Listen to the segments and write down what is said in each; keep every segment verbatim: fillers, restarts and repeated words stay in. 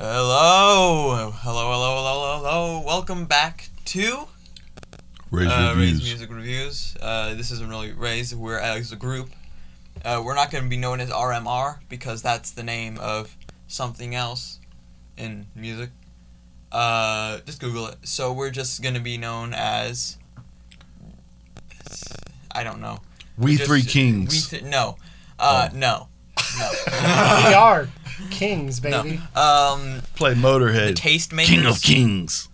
Hello, hello, hello, hello, hello. Welcome back to Ray's uh, Reviews. Ray's Music Reviews. Uh, this isn't really Ray's. We're as a group. Uh, we're not going to be known as R M R because that's the name of something else in music. Uh, just Google it. So we're just going to be known as I don't know. We just, Three Kings. We th- no, uh, Oh. no, no. We are kings, baby. No. Um, Play Motorhead. the Taste Makers. King of Kings.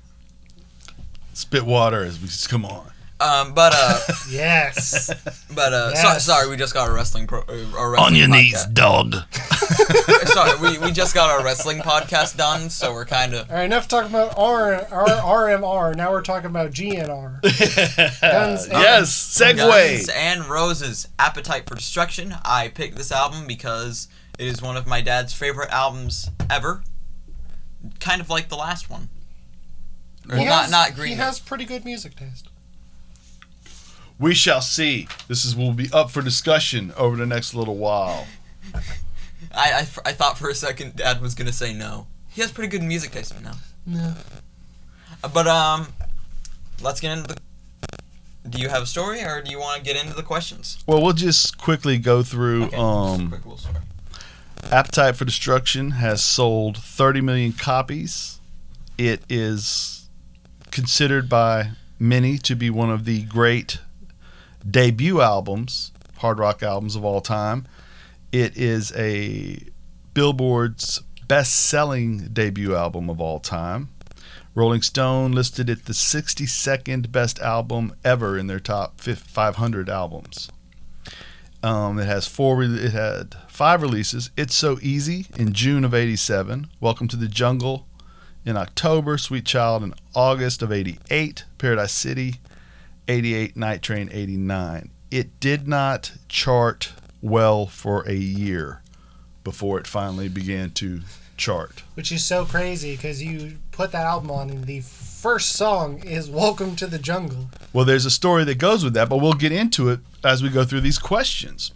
Spit water as we just come on. Um, but uh, Yes. but uh, Yes. so, sorry, we just got a wrestling pro. Uh, a wrestling On your podcast. knees, dog. Sorry, we, we just got our wrestling podcast done, so we're kind of. All right, enough talking about R- R- R M R. Now we're talking about G N R. Guns and- Yes, segue. Guns and Roses, Appetite for Destruction. I picked this album because it is one of my dad's favorite albums ever. Kind of like the last one. Or He not has- not Green He Day. has pretty good music taste. We shall see. This is will be up for discussion over the next little while. I, I, I thought for a second Dad was gonna say no. He has pretty good music taste right now. No. Uh, But um, let's get into the. Do you have a story, or do you want to get into the questions? Well, we'll just quickly go through. Okay, Um, quick little story. Appetite for Destruction has sold thirty million copies. It is considered by many to be one of the great debut albums, hard rock albums of all time. It is a Billboard's best-selling debut album of all time. Rolling Stone listed it the sixty-second best album ever in their top five hundred albums. Um, it has four. Re- it had five releases. It's So Easy in June of eighty-seven. Welcome to the Jungle in October. Sweet Child in August of eighty-eight. Paradise City, eighty-eight. Night Train, eighty-nine. It did not chart well for a year before it finally began to chart. Which is so crazy because you put that album on and the first song is Welcome to the Jungle. Well, there's a story that goes with that, but we'll get into it as we go through these questions.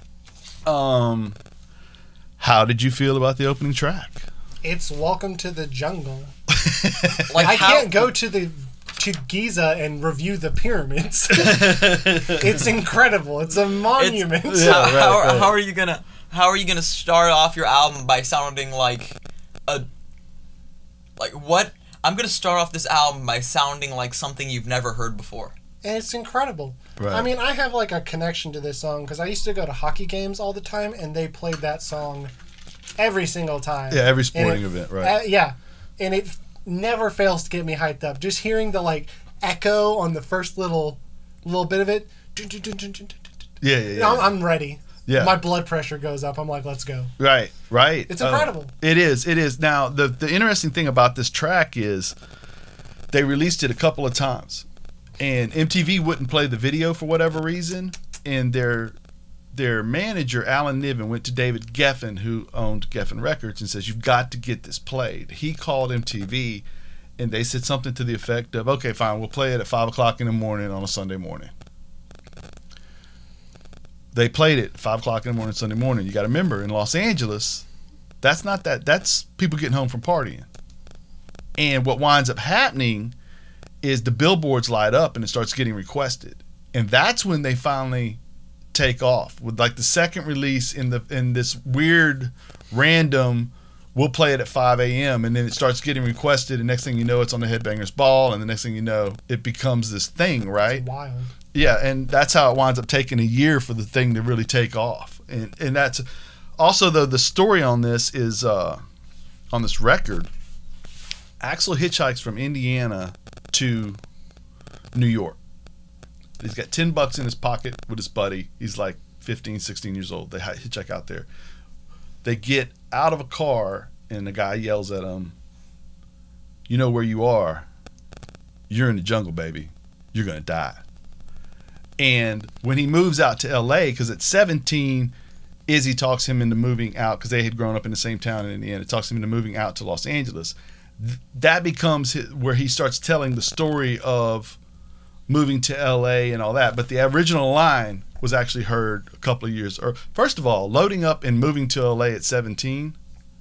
Um, how did you feel about the opening track? It's Welcome to the Jungle. Like I how, can't go to the to Giza and review the pyramids. It's incredible. It's a monument. It's, Yeah, how, right, how, right. how are you gonna how are you gonna start off your album by sounding like a like what? I'm gonna start off this album by sounding like something you've never heard before. And it's incredible. Right. I mean, I have like a connection to this song because I used to go to hockey games all the time, and they played that song every single time. Yeah, every And sporting it- event, right? Uh, yeah, and it never fails to get me hyped up. Just hearing the like echo on the first little little bit of it. dun, dun, dun, dun, dun, dun, dun. yeah, yeah, yeah. I'm, I'm ready. Yeah. My blood pressure goes up. I'm like, let's go. Right, right. It's Uh, incredible. it is, it is. Now, the the interesting thing about this track is they released it a couple of times, and M T V wouldn't play the video for whatever reason, and their their manager, Alan Niven, went to David Geffen, who owned Geffen Records, and says, you've got to get this played. He called M T V, and they said something to the effect of, okay, fine, we'll play it at five o'clock in the morning on a Sunday morning. They played it five o'clock in the morning Sunday morning. You got to remember, in Los Angeles, that's not that. That's people getting home from partying. And what winds up happening is the billboards light up and it starts getting requested, and that's when they finally take off with like the second release in the in this weird random. We'll play it at five a.m. and then it starts getting requested, and next thing you know, it's on the Headbangers Ball, and the next thing you know, it becomes this thing, right? Wild. Yeah, and that's how it winds up taking a year for the thing to really take off. And and that's also, though, the story on this is uh, on this record, Axl hitchhikes from Indiana to New York. He's got ten bucks in his pocket with his buddy. He's like fifteen, sixteen years old. They hitchhike out there. They get out of a car, and the guy yells at him, "You know where you are? You're in the jungle, baby. You're going to die." And when he moves out to L A, because at seventeen, Izzy talks him into moving out, because they had grown up in the same town in Indiana, talks him into moving out to Los Angeles. Th- that becomes his, where he starts telling the story of moving to L A and all that. But the original line was actually heard a couple of years. Or first of all, loading up and moving to L A at seventeen.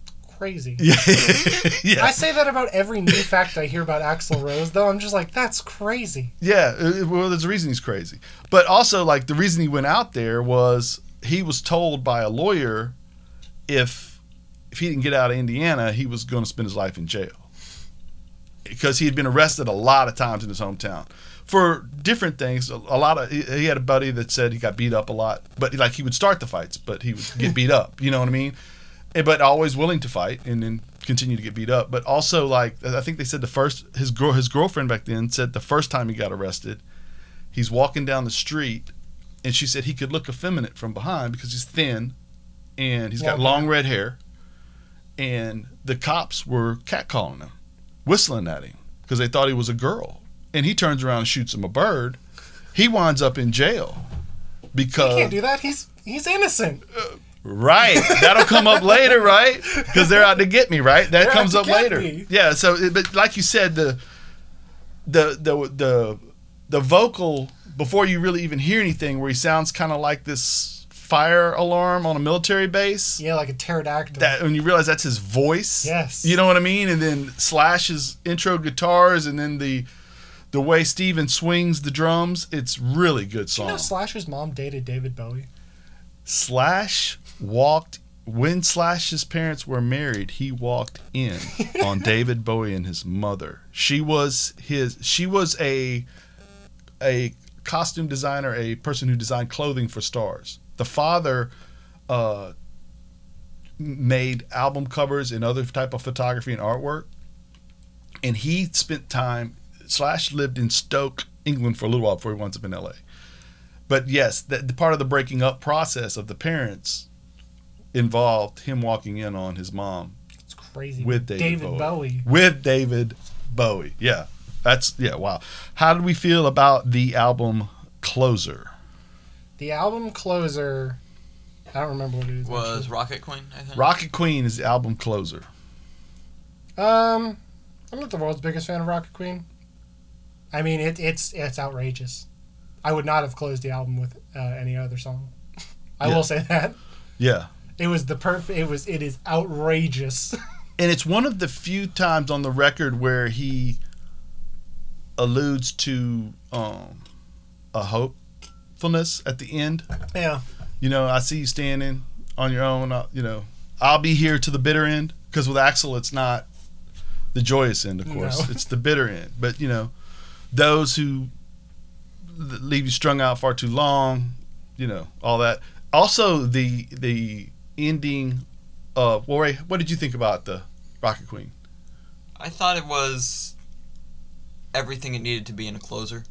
crazy. Yeah, yeah. I say that about every new fact I hear about Axl Rose, though. I'm just like, that's crazy. Yeah, uh, well, there's a reason he's crazy. But also, like, the reason he went out there was he was told by a lawyer if if he didn't get out of Indiana, he was going to spend his life in jail. Because he had been arrested a lot of times in his hometown for different things. A, a lot of he, he had a buddy that said he got beat up a lot, but like he would start the fights, but he would get beat up. You know what I mean? And, but always willing to fight and then continue to get beat up. But also, like, I think they said the first his girl his girlfriend back then said the first time he got arrested, he's walking down the street, and she said he could look effeminate from behind because he's thin, and he's got Long long red hair, and the cops were catcalling him, whistling at him because they thought he was a girl. And he turns around and shoots him a bird. He winds up in jail because He can't do that. He's he's innocent. right. That'll come up later, right? Because they're out to get me, right? That They're out comes to up get later. me. Yeah. So, it- but like you said, the the the the the vocal before you really even hear anything, where he sounds kind of like this fire alarm on a military base. Yeah, like a pterodactyl. That when you realize that's his voice. Yes. You know what I mean? And then Slash's intro guitars, and then the the way Steven swings the drums. It's really good song. You know, Slash's mom dated David Bowie. Slash walked when Slash's parents were married. He walked in on David Bowie and his mother. She was his. She was a a costume designer, a person who designed clothing for stars. The father uh, made album covers and other type of photography and artwork, and he spent time. Slash lived in Stoke, England, for a little while before he winds up in L A. But yes, that the part of the breaking up process of the parents involved him walking in on his mom It's crazy. with David, David Bowie. Bowie. With David Bowie. Yeah. That's yeah, wow. How did we feel about the album Closer? The album Closer, I don't remember what it is. Was actually. Rocket Queen, I think. Rocket Queen is the album Closer. Um, I'm not the world's biggest fan of Rocket Queen. I mean, it, it's it's outrageous. I would not have closed the album with uh, any other song. I Yeah. will say that. Yeah. It was the perfect. It was. It is outrageous. And it's one of the few times on the record where he alludes to um, a hopefulness at the end. Yeah. You know, I see you standing on your own. Uh, you know, I'll be here to the bitter end. Because with Axl, it's not the joyous end, of course. No. It's the bitter end. But, you know, those who leave you strung out far too long, you know, all that. Also, the the ending of, well, Ray, what did you think about the Rocket Queen? I thought it was everything it needed to be in a closer.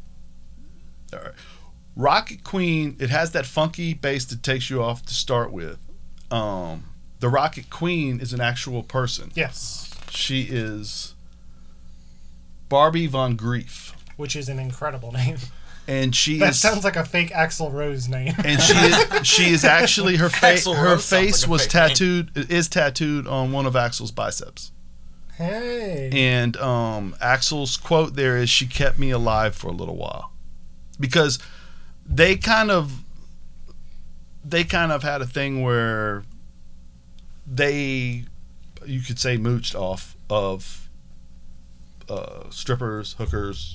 All right. Rocket Queen, it has that funky bass that takes you off to start with. Um, the Rocket Queen is an actual person. Yes. She is Barbie Von Grief. Which is an incredible name. And she That is sounds like a fake Axl Rose name. and she is, she is actually her face Axl her Rose sounds face like a was fake name. tattooed is tattooed on one of Axl's biceps. Hey. And um, Axl's quote there is, "She kept me alive for a little while," because they kind of they kind of had a thing where they, you could say, mooched off of uh, strippers, hookers,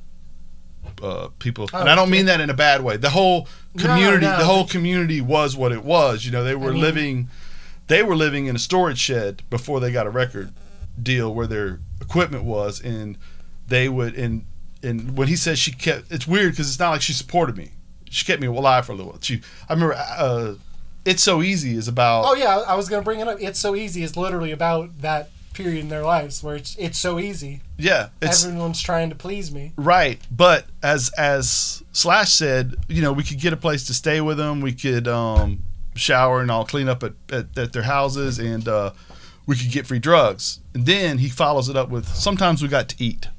uh, people, Oh, and I don't mean yeah. that in a bad way. The whole No, community, no. the whole community was what it was. You know, they were I mean- living, they were living in a storage shed before they got a record deal where their equipment was, and they would and and when he says she kept, it's weird because it's not like she supported me. She kept me alive for a little while. She, I remember, uh, It's So Easy is about. Oh yeah, I was gonna bring it up. It's So Easy is literally about that period in their lives where it's it's so easy. Yeah, it's Everyone's trying to please me. right. But as as Slash said, you know, we could get a place to stay with them. We could um, shower and all clean up at, at, at their houses, and uh, we could get free drugs. And then he follows it up with, sometimes we got to eat.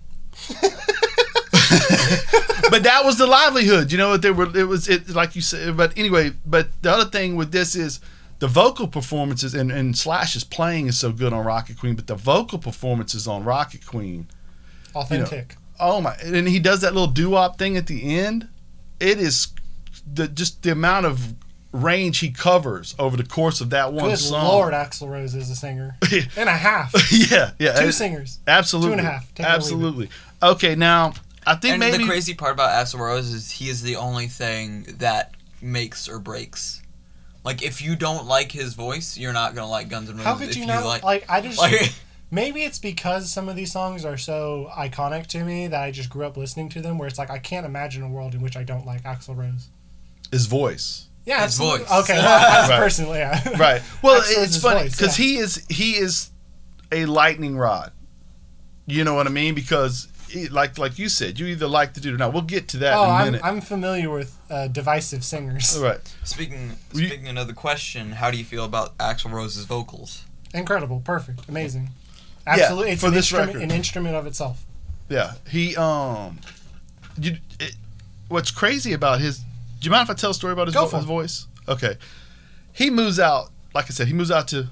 But that was the livelihood, you know. They were, it was it like you said. But anyway, but the other thing with this is the vocal performances, and, and Slash's playing is so good on Rocket Queen, but the vocal performances on Rocket Queen, Authentic. oh my! And he does that little doo-wop thing at the end. It is the just the amount of range he covers over the course of that one Good song. Lord, Axl Rose is a singer and a half. yeah, yeah, Two it- singers. absolutely, Two and a half. Take it or leave it. absolutely. Okay, now I think And maybe the crazy part about Axl Rose is he is the only thing that makes or breaks. Like, if you don't like his voice, you're not gonna like Guns N' Roses. How could if you not? like? Like, I just like maybe it's because some of these songs are so iconic to me that I just grew up listening to them. Where it's like I can't imagine a world in which I don't like Axl Rose. his voice. Yeah, His absolutely. voice. Okay, well, as Right. personally, yeah. Right. Well, Axl it's Rose's funny voice, because yeah. he is he is a lightning rod. You know what I mean? Because he, like like you said, you either like the dude or not. We'll get to that Oh, in a I'm minute. I'm familiar with uh, divisive singers. All right. speaking You- speaking another question, how do you feel about Axl Rose's vocals? Incredible, perfect, amazing. Absolutely, it's for an this instrument, record. an instrument of itself. Yeah. He um. You. It, what's crazy about his? Do you mind if I tell a story about his, Go vo- for his it. voice? Okay. He moves out. Like I said, he moves out to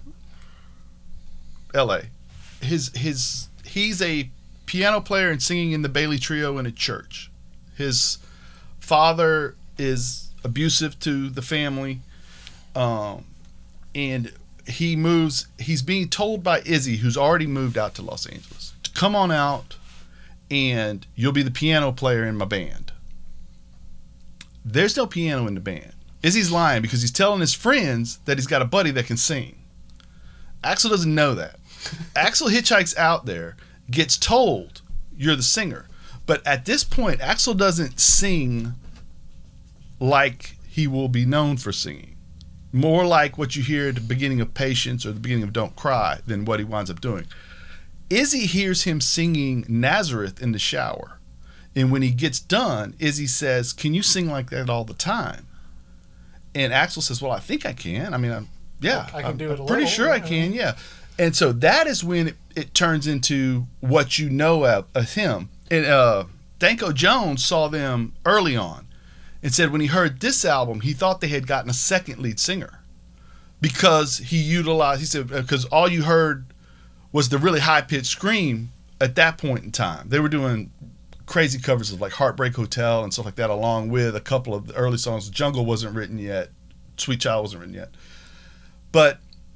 L A. His his he's a piano player and singing in the Bailey Trio in a church. His father is abusive to the family, um, and he moves. He's being told by Izzy, who's already moved out to Los Angeles, to come on out, and you'll be the piano player in my band. There's no piano in the band. Izzy's lying because he's telling his friends that he's got a buddy that can sing. Axl doesn't know that. Axl hitchhikes out there, gets told you're the singer. But at this point, Axl doesn't sing like he will be known for singing. More like what you hear at the beginning of Patience or the beginning of Don't Cry than what he winds up doing. Izzy hears him singing Nazareth in the shower. And when he gets done, Izzy says, "Can you sing like that all the time?" And Axl says, "Well, I think I can. I mean, I'm, yeah, I can I'm, do it I'm a pretty little, sure I yeah." can, yeah." And so that is when it, it turns into what you know of, of him. And uh, Danko Jones saw them early on and said when he heard this album, he thought they had gotten a second lead singer because he utilized, he said, because all you heard was the really high-pitched scream at that point in time. They were doing crazy covers of like Heartbreak Hotel and stuff like that, along with a couple of the early songs. Jungle wasn't written yet. Sweet Child wasn't written yet. But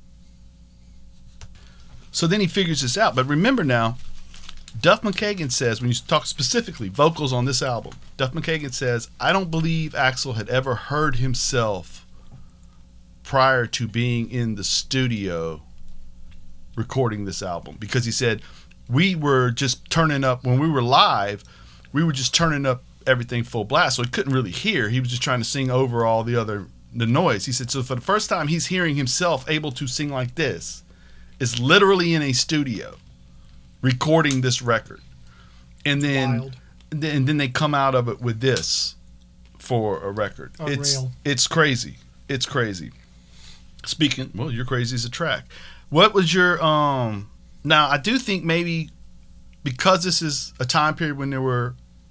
so then he figures this out. But remember now, Duff McKagan says, when you talk specifically vocals on this album, Duff McKagan says, I don't believe Axl had ever heard himself prior to being in the studio recording this album, because he said we were just turning up when we were live, we were just turning up everything full blast, so he couldn't really hear. He was just trying to sing over all the other the noise. He said so for the first time he's hearing himself able to sing like this is literally in a studio recording this record, and then Wild. and then they come out of it with this for a record. It's Unreal. it's crazy. It's crazy. Speaking, well, you're crazy as a track. What was your um? Now I do think maybe because this is a time period when there were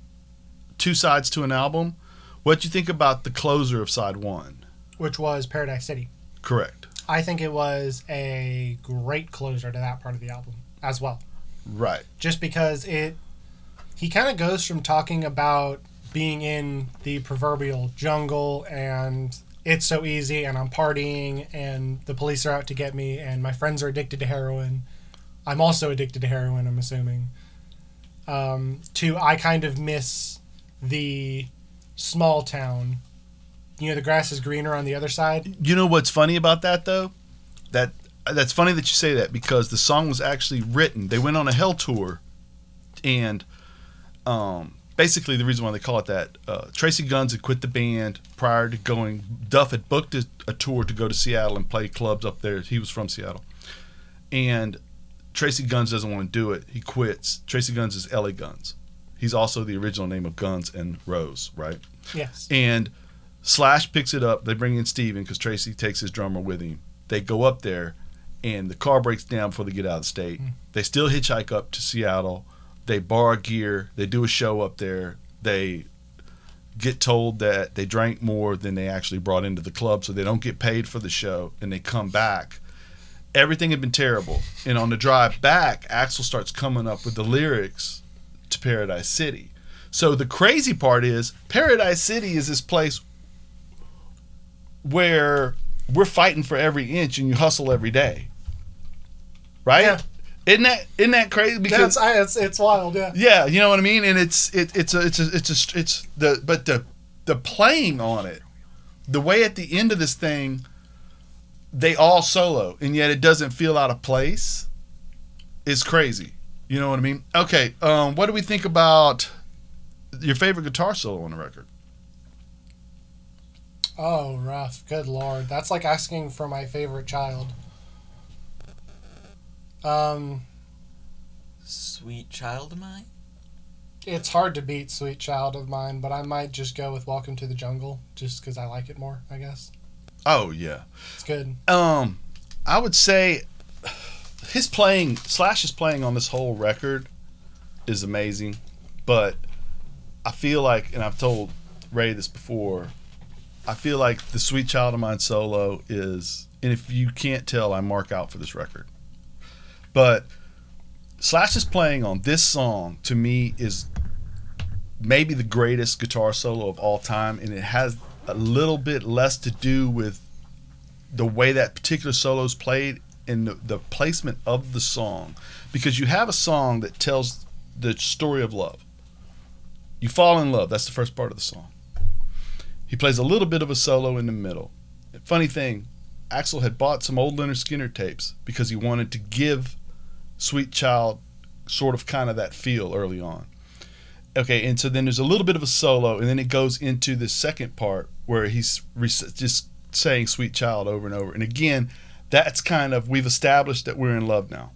two sides to an album. What do you think about the closer of side one? Which was Paradise City. Correct. I think it was a great closer to that part of the album as well. Right. Just because it, he kind of goes from talking about being in the proverbial jungle and it's so easy and I'm partying and the police are out to get me and my friends are addicted to heroin. I'm also addicted to heroin, I'm assuming. Um, to I kind of miss the small town. You know, the grass is greener on the other side. You know what's funny about that though? That that's funny that you say that because the song was actually written. They went on a Hell tour, and um, basically the reason why they call it that, uh, Tracy Guns had quit the band prior to going. Duff had booked a, a tour to go to Seattle and play clubs up there. He was from Seattle, and Tracy Guns doesn't want to do it. He quits. Tracy Guns is L A Guns. He's also the original name of Guns N' Roses, right? Yes. And Slash picks it up. They bring in Steven because Tracy takes his drummer with him. They go up there, and the car breaks down before they get out of the state. Mm. They still hitchhike up to Seattle. They borrow gear. They do a show up there. They get told that they drank more than they actually brought into the club, so they don't get paid for the show, and they come back. Everything had been terrible. And on the drive back, Axl starts coming up with the lyrics to Paradise City. So the crazy part is Paradise City is this place where we're fighting for every inch and you hustle every day. Right? Yeah. Isn't that isn't that crazy? Because That's, I, it's it's wild, yeah. yeah, you know what I mean? And it's it, it's a it's a it's a it's the but the the playing on it, the way at the end of this thing they all solo and yet it doesn't feel out of place is crazy. You know what I mean? Okay, um, what do we think about your favorite guitar solo on the record? Oh, rough. Good lord. That's like asking for my favorite child. Um, Sweet Child of Mine? it's hard to beat Sweet Child of Mine, but I might just go with Welcome to the Jungle, just because I like it more, I guess. Oh yeah. It's good. Um, I would say his playing, Slash's playing on this whole record is amazing, but I feel like, and I've told Ray this before, I feel like the Sweet Child of Mine solo is, and if you can't tell, I mark out for this record. But Slash's playing on this song, to me, is maybe the greatest guitar solo of all time, and it has a little bit less to do with the way that particular solo is played and the, the placement of the song. Because you have a song that tells the story of love. You fall in love. That's the first part of the song. He plays a little bit of a solo in the middle. Funny thing, Axl had bought some old Lynyrd Skynyrd tapes because he wanted to give Sweet Child sort of kind of that feel early on. Okay, and so then there's a little bit of a solo, and then it goes into the second part where he's re- just saying Sweet Child over and over. And again, that's kind of, we've established that we're in love now.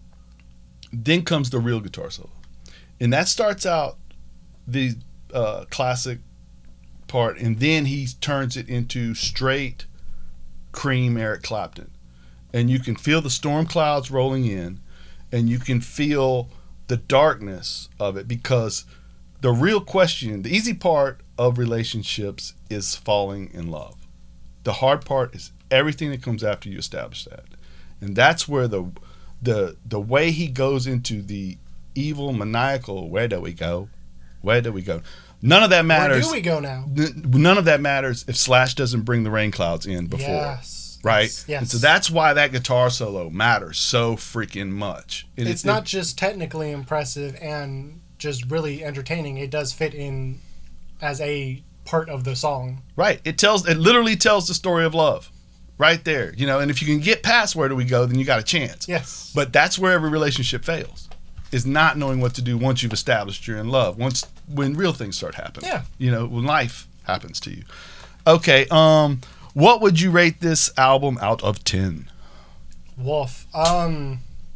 Then comes the real guitar solo. And that starts out the uh, classic part, and then he turns it into straight Cream Eric Clapton. And you can feel the storm clouds rolling in, and you can feel the darkness of it, because the real question, the easy part of relationships is falling in love. The hard part is everything that comes after you establish that. And that's where the the the way he goes into the evil, maniacal, where do we go? Where do we go? None of that matters. Where do we go now? N- None of that matters if Slash doesn't bring the rain clouds in before. Yes. Right? Yes. Yes. And so that's why that guitar solo matters so freaking much. And It's it- not it- just technically impressive and just really entertaining. It does fit in as a part of the song. Right. It tells, it literally tells the story of love. Right there. You know, and if you can get past where do we go, then you got a chance. Yes. But that's where every relationship fails. Is not knowing what to do once you've established you're in love. Once when real things start happening. Yeah. You know, when life happens to you. Okay, um, what would you rate this album out of ten? Wolf. Um.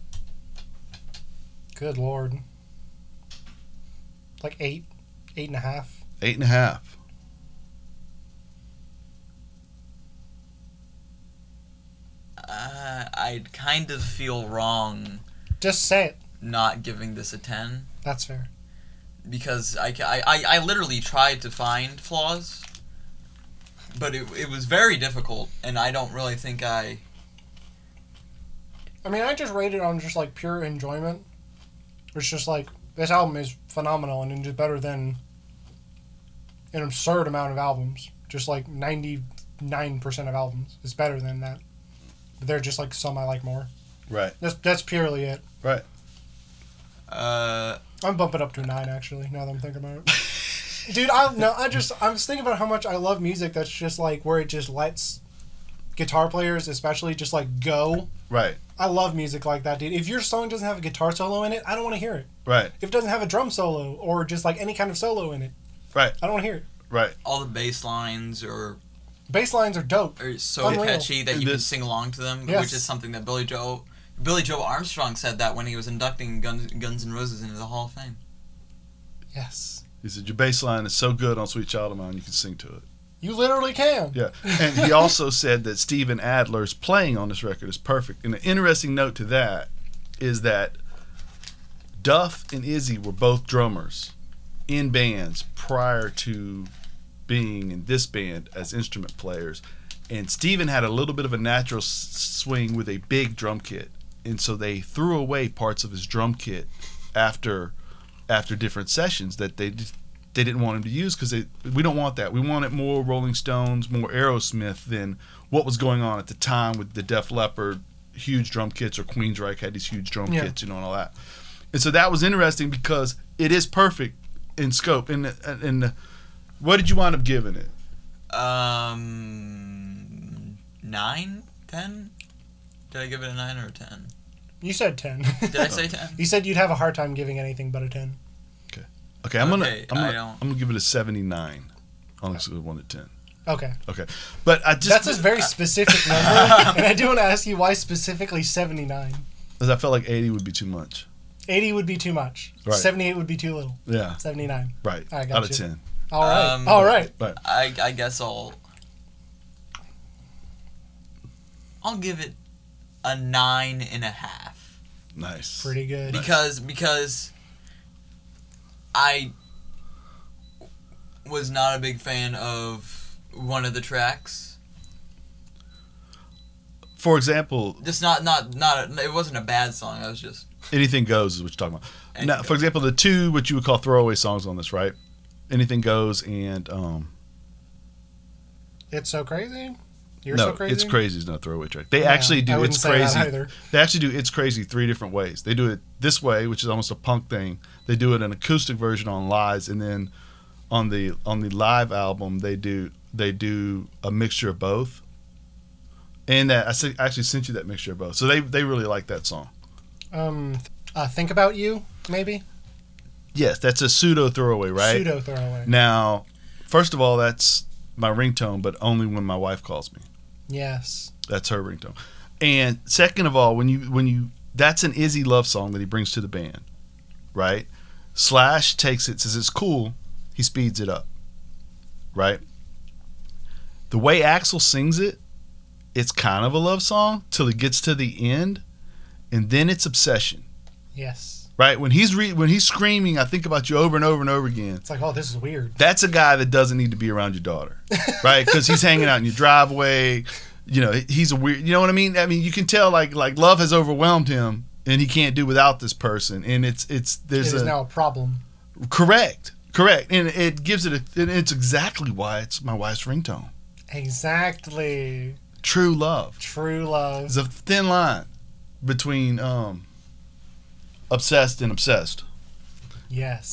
Good lord. Like eight, eight and a half. Eight and a half. Uh, I'd kind of feel wrong Just say it. not giving this a ten, That's fair. because I, ca- I, I, I literally tried to find flaws, but it, it was very difficult, and I don't really think I... I mean, I just rated on just like pure enjoyment. It's just like this album is phenomenal and it's better than an absurd amount of albums. Just like ninety-nine percent of albums. It's better than that. But they're just like some I like more. Right. That's that's purely it. Right. Uh, I'm bumping up to a nine actually. Now that I'm thinking about it, dude. I no. I just I was thinking about how much I love music that's just like where it just lets guitar players, especially, just like go. Right. I love music like that, dude. If your song doesn't have a guitar solo in it, I don't want to hear it. Right. If it doesn't have a drum solo or just like any kind of solo in it, Right. I don't want to hear it. Right. all the bass lines are, Bass lines are dope. are so Unreal. catchy that you can This- sing along to them, Yes. which is something that Billy Joe... Billy Joe Armstrong said that when he was inducting Guns, Guns N' Roses into the Hall of Fame. Yes. He said your bass line is so good on Sweet Child of Mine you can sing to it. You literally can. Yeah, and he also said that Steven Adler's playing on this record is perfect. And an interesting note to that is that Duff and Izzy were both drummers in bands prior to being in this band as instrument players. And Steven had a little bit of a natural s- swing with a big drum kit. And so they threw away parts of his drum kit after after different sessions that they just they didn't want him to use because we don't want that. We wanted more Rolling Stones, more Aerosmith than what was going on at the time with the Def Leppard huge drum kits, or Queensryche had these huge drum Yeah. kits, you know, and all that. And so that was interesting because it is perfect in scope. And and what did you wind up giving it? Um, nine, ten. Did I give it a nine or a ten? You said ten. Did I say ten? You said you'd have a hard time giving anything but a ten. Okay, I'm gonna Okay, I'm I gonna don't- I'm gonna give it a seventy-nine. Honestly, one to ten. Okay. Okay, but I just That's a very specific number, and I do want to ask you why specifically seventy-nine. because I felt like eighty would be too much. eighty would be too much. Right. seventy-eight would be too little. Yeah, seventy-nine. right. I got Out of you. ten. All right. Um, All right. Right. I I guess I'll I'll give it a nine and a half Nice. Pretty good. because because I was not a big fan of one of the tracks. For example, Just not not not a, it wasn't a bad song. I was just Anything Goes is what you're talking about. Anything Now, for Goes. example, the two what you would call throwaway songs on this, right? Anything Goes and um It's So Crazy? You're no, So Crazy? It's Crazy is not a throwaway track. They Yeah, actually I do wouldn't It's say that Crazy. either. They actually do It's Crazy three different ways. They do it this way, which is almost a punk thing. They do it an acoustic version on Lies, and then on the on the live album they do they do a mixture of both. And that I s- actually sent you that mixture of both. So they they really like that song. Um, uh, Think About You, maybe? Yes, that's a pseudo throwaway, right? Pseudo throwaway. Now, first of all, that's my ringtone, but only when my wife calls me. Yes. That's her ringtone. And second of all, when you when you that's an Izzy love song that he brings to the band, right? Slash takes it, says it's cool, he speeds it up, right? The way Axl sings it, it's kind of a love song till it gets to the end, and then it's obsession, Yes. right? When he's re- when he's screaming, I think about you over and over and over again. It's like, oh, this is weird. That's a guy that doesn't need to be around your daughter, right? Because he's hanging out in your driveway. You know, he's a weird. You know what I mean? I mean, you can tell like like love has overwhelmed him, and he can't do without this person. And it's it's It there's is a now a problem. correct, correct, and it gives it. A, and it's exactly why it's my wife's ringtone. Exactly. True love. True love. There's a thin line between um obsessed and obsessed. Yes.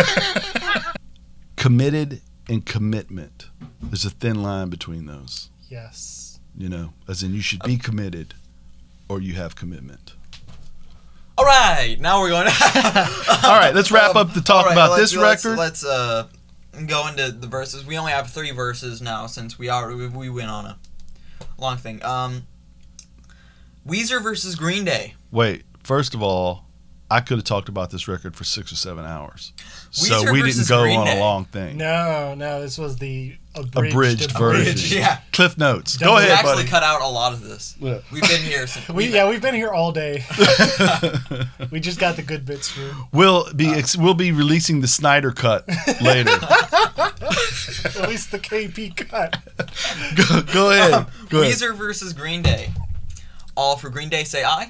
Committed and commitment. There's a thin line between those. Yes. You know, as in you should be committed or you have commitment. all right. Now we're going. All right, let's wrap up the talk all right, about let's- this let's- record. Let's uh go into the verses. We only have three verses now since we already we, we went on a long thing. Um, Weezer versus Green Day. Wait, first of all, I could have talked about this record for six or seven hours. So Weezer we didn't versus go Green on Day. a long thing. No, no, this was the abridged, Abridged version. Abridged, yeah. Cliff Notes. Double- Go We ahead, actually buddy. cut out a lot of this. Yeah. We've been here since. We, yeah, we've been here all day. We just got the good bits through. We'll be ex- we'll be releasing the Snyder cut later. At least the K P cut. go, go ahead. Go ahead. Weezer versus Green Day. All for Green Day say aye.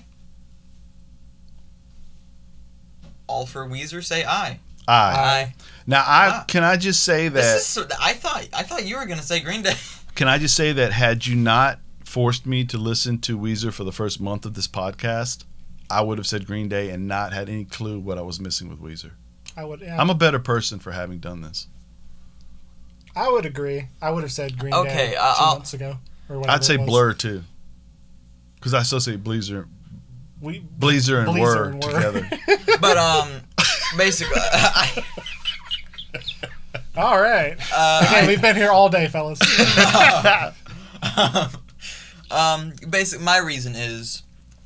All for Weezer say aye. Aye. Aye. Now, I Ah. can I just say that This is. so- I thought. I thought you were gonna say Green Day. can I just say that had you not forced me to listen to Weezer for the first month of this podcast, I would have said Green Day and not had any clue what I was missing with Weezer. I would. Yeah, I'm a better person for having done this. I would agree. I would have said Green Okay, Day uh, 2 I'll- months ago, or whatever. I'd say it was. Blur too, because I associate Bleezer, We Bleezer and Bleezer Word and Word. together. But um, basically, I, All right. uh, Okay, we've been here all day, fellas. um, basic. My reason is.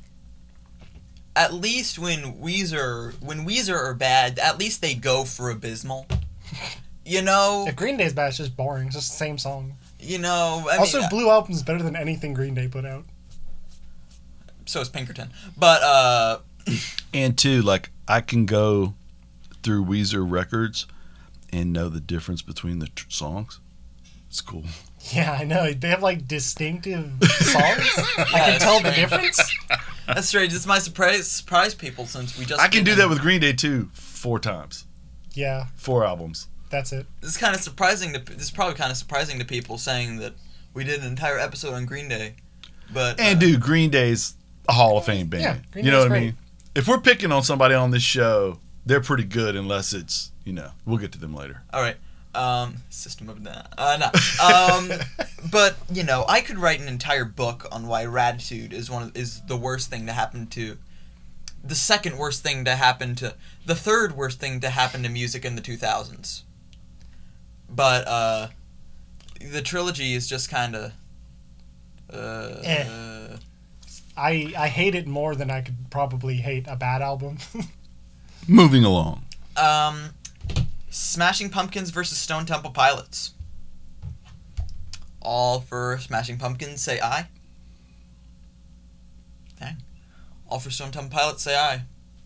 At least when Weezer, when Weezer are bad, at least they go for abysmal. You know, If Green Day's bad, it's just boring. It's just the same song. you know. I also, mean, Blue Album's better than anything Green Day put out. so is Pinkerton. But uh, And two, like I can go through Weezer records and know the difference between the tr- songs. It's cool. Yeah, I know. They have like distinctive songs. I Yeah, can it's tell the strange. difference. that's strange. It's my surprise surprise people since we just. I can do did that them. with Green Day too, four times, Yeah. four albums. That's it. This is kind of surprising to. This is probably kind of surprising to people saying that we did an entire episode on Green Day, but And uh, dude, Green Day's a Hall of Fame band. Yeah, Green you know Day's what I great. mean? If we're picking on somebody on this show, they're pretty good unless it's, you know, we'll get to them later. all right. Um, System of a Down. Uh, no. Um, but you know, I could write an entire book on why Raditude is one of, is the worst thing to happen to, the second worst thing to happen to, the third worst thing to happen to music in the two thousands. But uh, the trilogy is just kind of. Uh, Eh. I I hate it more than I could probably hate a bad album. Moving along. Um, Smashing Pumpkins versus Stone Temple Pilots. All for Smashing Pumpkins, say aye. Dang. All for Stone Temple Pilots, say aye.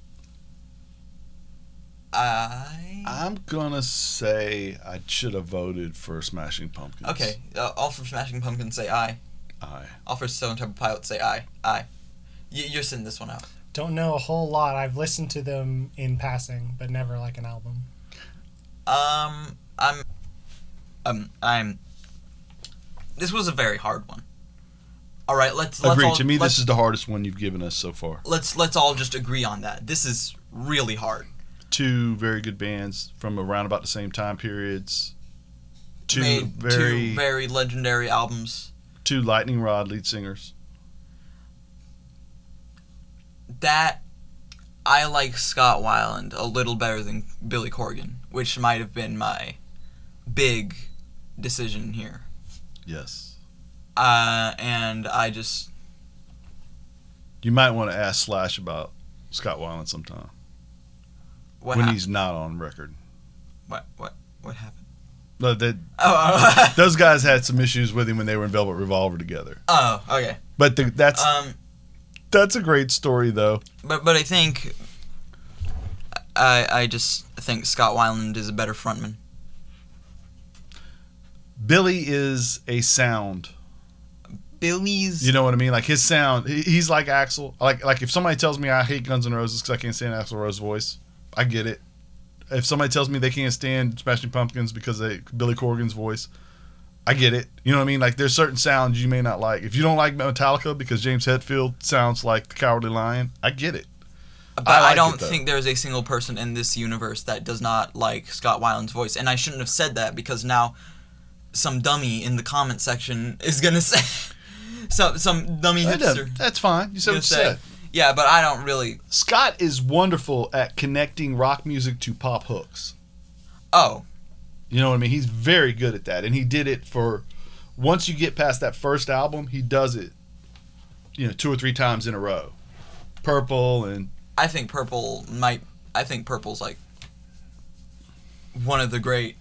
Aye. I'm gonna say I should have voted for Smashing Pumpkins. Okay. Uh, all for Smashing Pumpkins, say aye. Aye. All for Stone Temple Pilots, say aye. Aye. Y- you're sending this one out. Don't know a whole lot. I've listened to them in passing, but never like an album. Um, I'm, um, I'm. This was a very hard one. All right, let's. let's Agreed. all, To me, let's, this is the hardest one you've given us so far. Let's let's all just agree on that. This is really hard. Two very good bands from around about the same time periods. Two Made very two very legendary albums. two Lightning Rod lead singers. That I like Scott Weiland a little better than Billy Corgan, which might have been my big decision here. Yes. Uh, and I just You might want to ask Slash about Scott Weiland sometime what when hap- he's not on record. what what what happened? No, that Oh, those guys had some issues with him when they were in Velvet Revolver together. oh, okay. But the, that's Um, that's a great story though. but but I think I I just think Scott Weiland is a better frontman. Billy is a sound. Billy's You know what I mean? Like his sound, he- he's like Axl. Like like if somebody tells me I hate Guns N' Roses because I can't stand Axl Rose's voice, I get it. If somebody tells me they can't stand Smashing Pumpkins because of Billy Corgan's voice, I get it. You know what I mean? Like there's certain sounds you may not like. If you don't like Metallica because James Hetfield sounds like the Cowardly Lion, I get it. But I I, like don't it, though. think there's a single person in this universe that does not like Scott Weiland's voice. And I shouldn't have said that because now some dummy in the comment section is going to say... some, some dummy That hipster. doesn't- That's fine. You said gonna what you say, said. Yeah, but I don't really... Scott is wonderful at connecting rock music to pop hooks. Oh, You know what I mean? He's very good at that. And he did it for... Once you get past that first album, he does it, you know, two or three times in a row. Purple and... I think Purple might... I think Purple's like one of the great...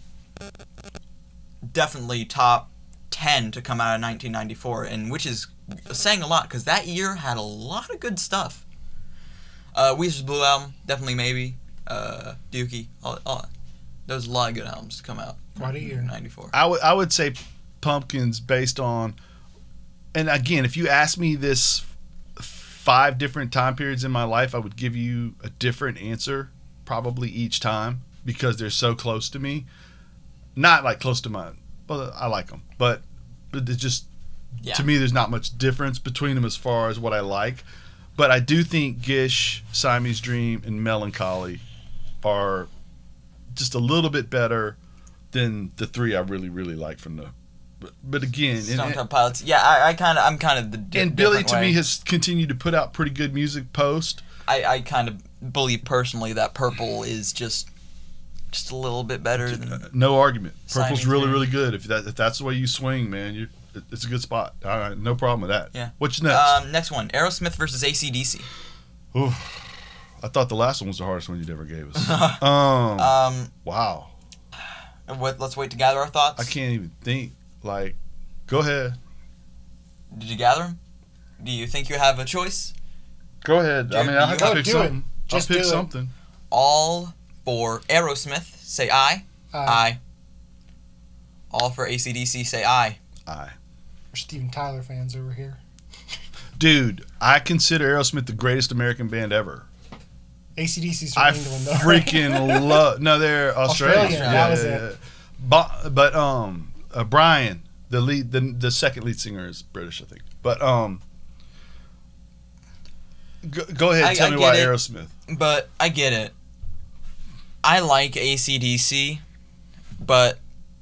Definitely top ten to come out of nineteen ninety-four, and which is saying a lot because that year had a lot of good stuff. Uh, Weezer's Blue Album, definitely maybe. Uh, Dookie, all, all, there's a lot of good albums to come out. What a year. ninety-four. I would I would say Pumpkins based on... And again, if you ask me this five different time periods in my life, I would give you a different answer probably each time because they're so close to me. Not like close to mine. Well, I like them. But, but it's just... Yeah. To me, there's not much difference between them as far as what I like. But I do think Gish, Siamese Dream, and Melancholy are just a little bit better than the three I really, really like from the... But, but again... and- Stone Temple Pilots. Yeah, I, I kind of, I'm kind of the di- and Billy, different to way. me, has continued to put out pretty good music post. I, I kind of believe personally that Purple is just, just a little bit better than. No argument. Siamese Purple's really, Dream. really good. If that if that's the way you swing, man, you it's a good spot. All right, no problem with that. Yeah. What's next? Um, next one, Aerosmith versus A C D C. Oof. I thought the last one was the hardest one you'd ever gave us. um, Um, wow. what, let's wait to gather our thoughts. I can't even think. Like, go ahead. Did you gather them? Do you think you have a choice? Go ahead. I Dude, mean, I'll you have go to pick do something. it. I'll Just pick do it. something. All for Aerosmith, say aye. Uh, Aye. All for A C D C, say aye. Aye. We're Steven Tyler fans over here. Dude, I consider Aerosmith the greatest American band ever. A C D C's from I England, though. freaking love. No, they're Australian. Australian, Yeah, that was yeah, it. yeah. But, but um, uh, Brian, the lead, the the second lead singer is British, I think. But um, go, go ahead, I- tell I me get why it. Aerosmith. But I get it. I like A C D C, but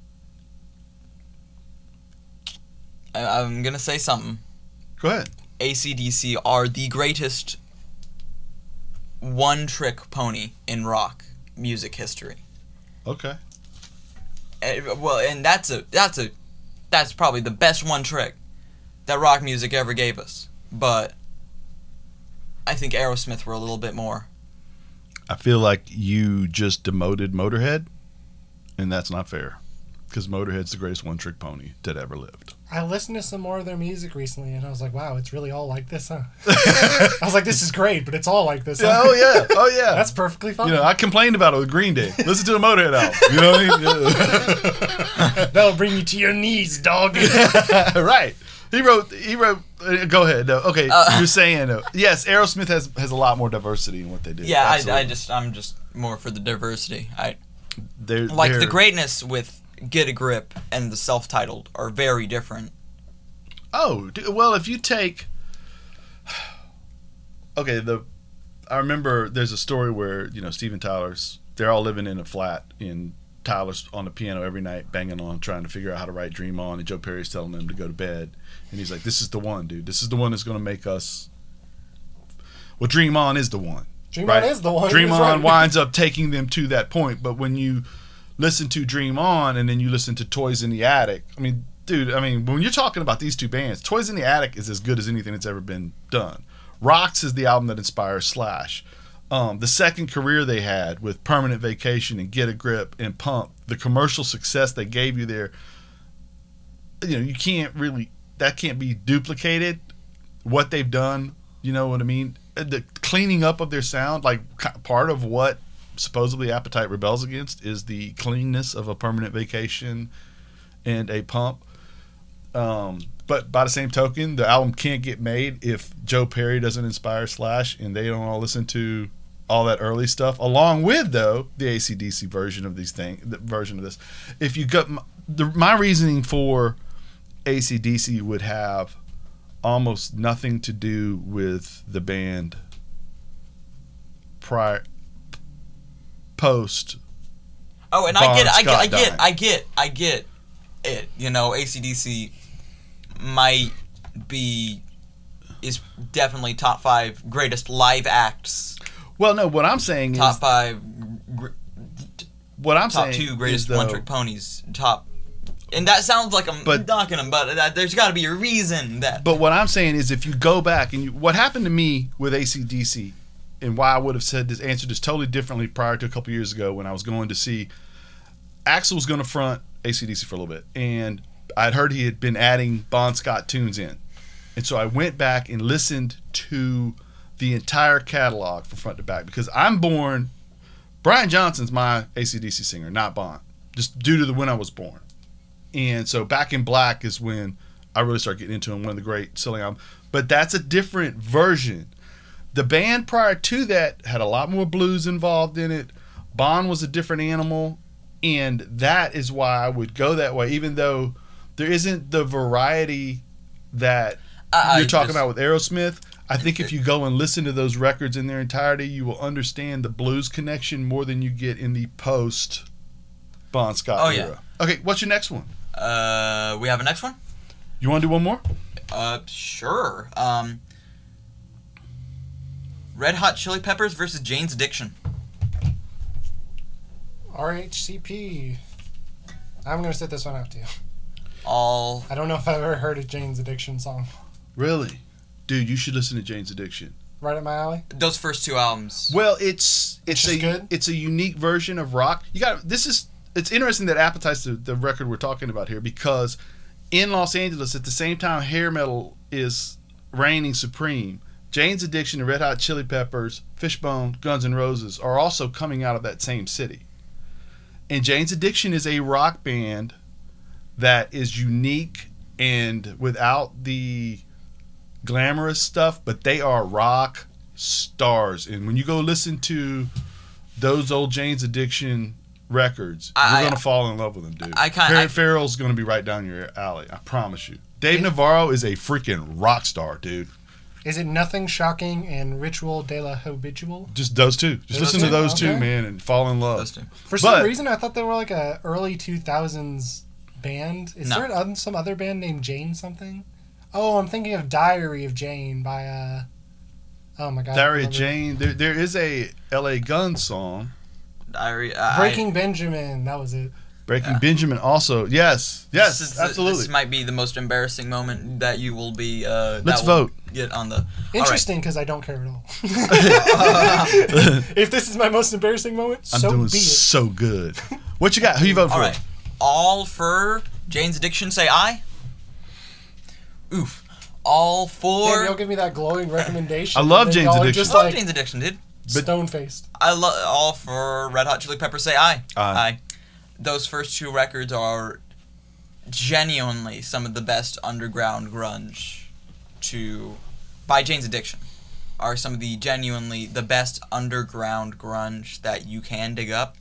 I, I'm gonna say something. Go ahead. A C D C are the greatest one-trick pony in rock music history. Okay. And, well, and that's a that's a that's probably the best one trick that rock music ever gave us. But I think Aerosmith were a little bit more. I feel like you just demoted Motorhead, and that's not fair. Because Motorhead's the greatest one-trick pony that ever lived. I listened to some more of their music recently, and I was like, wow, it's really all like this, huh? I was like, this is great, but it's all like this, huh? Yeah, oh yeah, oh yeah. That's perfectly fine. You know, I complained about it with Green Day. Listen to a Motorhead album. You know what I mean? That'll bring you to your knees, dog. Yeah. Right. He wrote. He wrote. Uh, go ahead. No, okay, Uh, you're saying uh, yes. Aerosmith has has a lot more diversity in what they do. Yeah, I, I Absolutely. just I'm just more for the diversity. I They're, like they're, the greatness with Get a Grip and the self-titled are very different. Oh, d- well, if you take. Okay, the. I remember there's a story where you know Steven Tyler's. They're all living in a flat in. Tyler's on the piano every night, banging on, trying to figure out how to write "Dream On," and Joe Perry's telling them to go to bed, and he's like, "This is the one, dude. This is the one that's going to make us." Well, "Dream On" is the one. Dream right? On is the one. He Dream was On right. winds up taking them to that point, but when you listen to "Dream On" and then you listen to "Toys in the Attic," I mean, dude, I mean, when you're talking about these two bands, "Toys in the Attic" is as good as anything that's ever been done. "Rocks" is the album that inspires Slash. Um, the second career they had with Permanent Vacation and Get a Grip and Pump, the commercial success they gave you there, you know, you can't really, that can't be duplicated. What they've done, you know what I mean? The cleaning up of their sound, like part of what supposedly Appetite rebels against is the cleanness of a Permanent Vacation and a Pump. Um, but by the same token, the album can't get made if Joe Perry doesn't inspire Slash and they don't all listen to all that early stuff, along with though the A C D C version of these things, the version of this. If you got my, the, my reasoning for A C D C would have almost nothing to do with the band prior post. Oh, and I get, Bon I get, I Scott get, dying. I get, I get it. You know, A C D C might be is definitely top five greatest live acts. Well, no, what I'm saying Top is five, gr- what I'm top saying two is, greatest though, one-trick ponies. Top, and that sounds like I'm But- knocking them, but that, there's got to be a reason that. But what I'm saying is, if you go back and you, what happened to me with A C D C, and why I would have said this, answered this totally differently prior to a couple years ago when I was going to see Axl was going to front A C D C for a little bit, and I'd heard he had been adding Bon Scott tunes in, and so I went back and listened to the entire catalog from front to back because I'm born. Brian Johnson's my A C D C singer, not Bon, just due to the when I was born. And so Back in Black is when I really start getting into him, one of the great silly albums. But that's a different version. The band prior to that had a lot more blues involved in it. Bon was a different animal, and that is why I would go that way, even though there isn't the variety that I- I you're talking just- about with Aerosmith. I think if you go and listen to those records in their entirety, you will understand the blues connection more than you get in the post Bon Scott Oh, yeah. era. Okay, what's your next one? Uh, we have a next one. You want to do one more? Uh, sure. Um, Red Hot Chili Peppers versus Jane's Addiction. R H C P. I'm going to sit this one out to you. All I don't know if I've ever heard a Jane's Addiction song. Really? Dude, you should listen to Jane's Addiction. Right up my alley? those first two albums. Well, it's it's Which a is good? it's a unique version of rock. You got this is it's interesting that Appetite's the, the record we're talking about here because in Los Angeles at the same time hair metal is reigning supreme. Jane's Addiction and Red Hot Chili Peppers, Fishbone, Guns N' Roses are also coming out of that same city. And Jane's Addiction is a rock band that is unique and without the glamorous stuff, but they are rock stars. And when you go listen to those old Jane's Addiction records, I, you're going to fall in love with them, dude. I kinda- Perry I- Farrell's going to be right down your alley. I promise you. Dave Navarro is a freaking rock star, dude. Is it Nothing Shocking and Ritual de la Habitual? Just those two. Just Those listen to two? those two, Okay. man, and fall in love. Those two. For some But- reason, I thought they were like a early two thousands band. Is No. there an, some other band named Jane something? Oh, I'm thinking of Diary of Jane by, uh... Oh, my God. I Diary don't of remember. Jane. There, there is a L A Gun song. Diary. Uh, Breaking Benjamin. That was it. Breaking Yeah. Benjamin also. Yes. I, Yes, this is- absolutely. This might be the most embarrassing moment that you will be. Uh, that Let's will vote. Get on the. All right. Interesting, because I don't care at all. If this is my most embarrassing moment, I'm so doing be it. so good. What you got? Who you vote for? All right. All for Jane's Addiction. Say aye. Oof. All for. Damn, y'all give me that glowing recommendation. I love and then Jane's y'all are Addiction. Just I love like Jane's Addiction, dude. But- stone-faced. I love all for Red Hot Chili Peppers. Say aye. Aye. Those first two records are genuinely some of the best underground grunge to by Jane's Addiction are some of the genuinely the best underground grunge that you can dig up.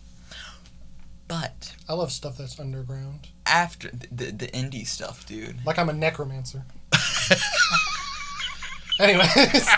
But I love stuff that's underground. after the, the, the indie stuff, dude. Like I'm a necromancer. Anyways.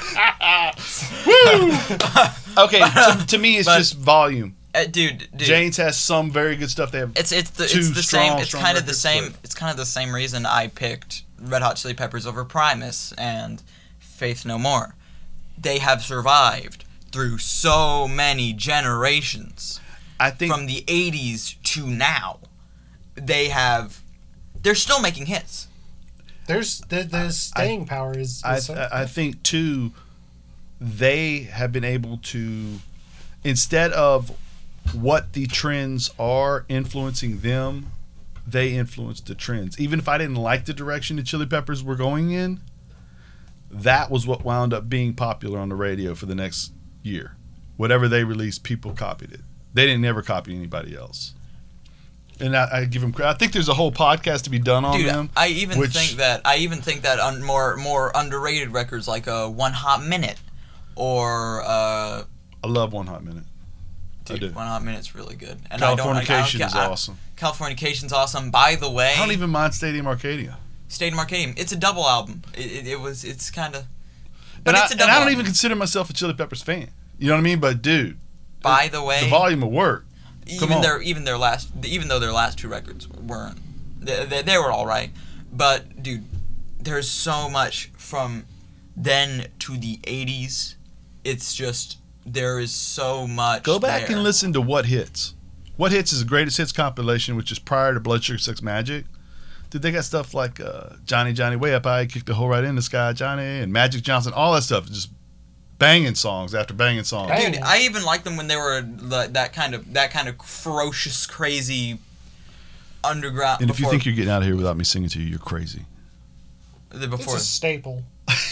Okay, to, to me, it's But- just volume. Uh, dude, dude. Jane's has some very good stuff. They have It's it's the two it's the strong, same. It's strong kind of the records, same. but- It's kind of the same reason I picked Red Hot Chili Peppers over Primus and Faith No More. They have survived through so many generations I think from the eighties to now. They have. They're still making hits. There's the the staying power is, is I, so- I I think too, they have been able to, instead of what the trends are influencing them, they influence the trends. Even if I didn't like the direction the Chili Peppers were going in, that was what wound up being popular on the radio for the next year. Whatever they released, people copied it. They didn't never copy anybody else. And I, I give them credit. I think there's a whole podcast to be done on Dude, them. I even which- think that I even think that un, more more underrated records like uh, One Hot Minute or uh, I love One Hot Minute. I dude, do. One Hot Minute's really good. And I don't, I, I don't Californication get- is I- awesome. Californication's awesome. By the way, I don't even mind Stadium Arcadia. Stadium Arcadium. It's a double album. It, it, it was. It's kind of. But And I, it's a and double I don't album. even consider myself a Chili Peppers fan. You know what I mean? But dude, By the way, the volume of work. Come even on. their even their last even though their last two records weren't they, they, they were all right, but dude, there's so much from then to the eighties. It's just there is so much. Go back there. and listen to What Hits. What Hits is the greatest hits compilation, which is prior to Blood Sugar Sex Magic. Dude, they got stuff like uh, Johnny Johnny Way Up High, Kick the Hole Right in the Sky, Johnny, and Magic Johnson. All that stuff is just banging songs after banging songs. Bang. Dude, I even liked them when they were like, that kind of that kind of ferocious, crazy underground. And if you before- think you're getting out of here without me singing to you, you're crazy. the it's before a staple.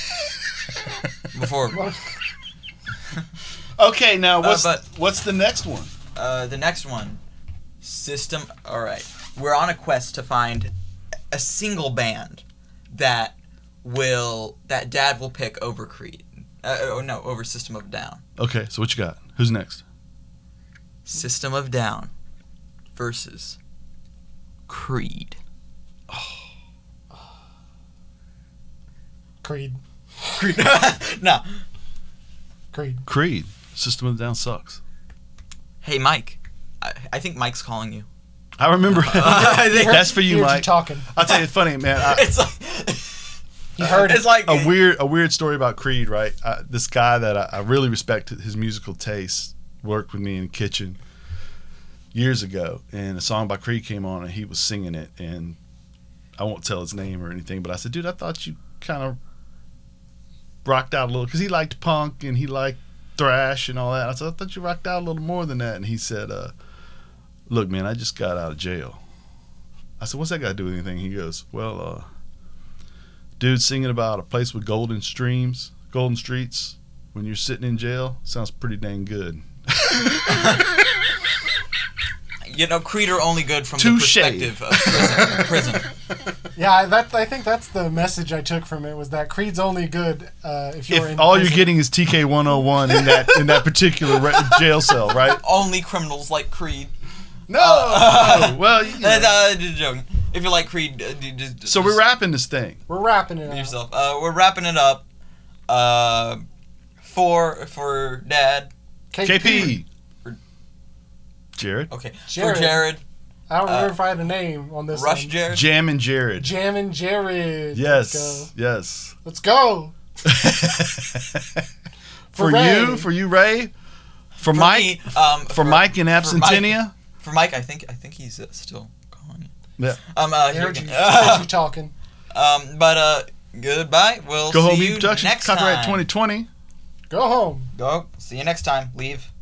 before Okay, now what's but- what's the next one? uh, the next one, System. All right, we're on a quest to find a single band that will that Dad will pick over Creed. Uh, oh no, over System of a Down. Okay, so what you got? Who's next? System of a Down versus Creed. Creed. Creed. No. Creed. Creed. System of a Down sucks. Hey, Mike. I, I think Mike's calling you. I remember. I think- That's for you, Heard Mike. talking. I'll tell you, it's funny, man. I, It's like You heard it's it. like a weird a weird story about Creed, right? Uh, this guy that I, I really respect his musical taste worked with me in the kitchen years ago, and a song by Creed came on, and he was singing it, and I won't tell his name or anything, but I said, dude, I thought you kind of rocked out a little, because he liked punk and he liked thrash and all that. I said, I thought you rocked out a little more than that, and he said, uh, look, man, I just got out of jail. I said, what's that got to do with anything? He goes, well, uh, dude singing about a place with golden streams, golden streets, when you're sitting in jail, sounds pretty dang good. you know, Creed are only good from Touche. the perspective of prison. prison. Yeah, that I think that's the message I took from it was that Creed's only good uh, if you're If in all prison. you're getting is T K one oh one in that in that particular re- jail cell, right? Only criminals like Creed. No. Oh, well, you know. Uh, uh, just joking. If you like Creed, uh, you just, So we're wrapping this thing. We're wrapping it Be up. yourself. Uh, we're wrapping it up. Uh, for for Dad. K P. Jared. Okay. Jared. For Jared. I don't remember Uh, if I had a name on this Rush one. Jared. Jam and Jared. Jam and Jared. Yes. Yes. Let's go. For Ray. you, for you, Ray. For, For Mike. me, um, for, Mike in Absentia. For Mike, I think I think he's uh, still calling. Yeah. Um. Uh, I here heard you, again. I heard you talking. um. But uh. Goodbye. We'll Go see Home you Productions. next Copyright time. twenty twenty. Go home. Go. See you next time. Leave.